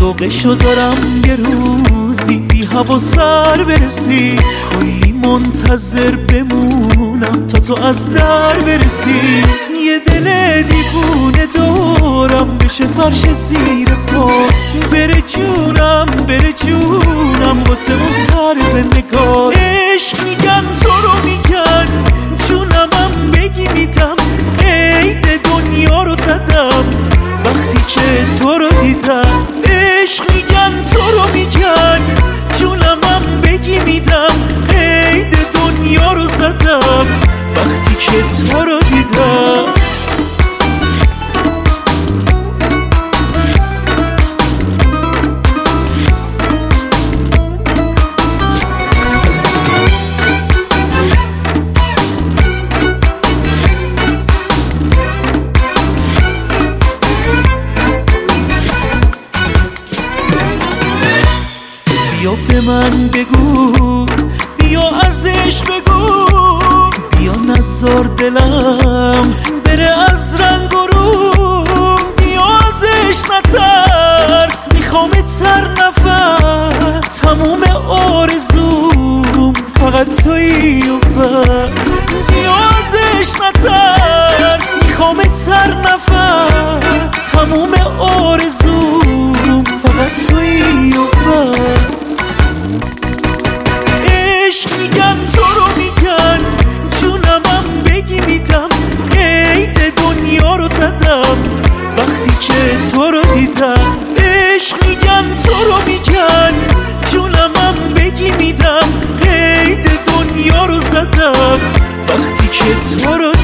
شوقشو دارم یه روزی بی هوا سر برسی، کلی منتظر بمونم تا تو از در برسی. یه دل دیوونه دورم بشه فرش زیر پا، بره جونم بره جونم واسه اون طرز نگات. عشق میگن تو رو میگن جونمم بگی میدم، عید دنیا رو زدم وقتی که تو رو دیدم. عشق میگن تو رو میگن جونمم بگی میدم، عید دنیا رو زدم وقتی که تو رو دیدم. بیا به من بگو، بیا از عشق بگو، بیا نذار دلم بره از رنگ و روم. بیا ازش نترس، میخوامت هر نفس، تموم آرزوم فقط تویی و بس. بیا ازش نترس، میخوامت هر نفس، تموم آرزوم فقط تویی و بس. عشق میگن تو رو میگن جونمم بگی میدم، عید دنیا رو زدم وقتی که تو رو دیدم. عشق میگن تو رو میگن جونمم بگی میدم، عید دنیا رو زدم وقتی که تو رو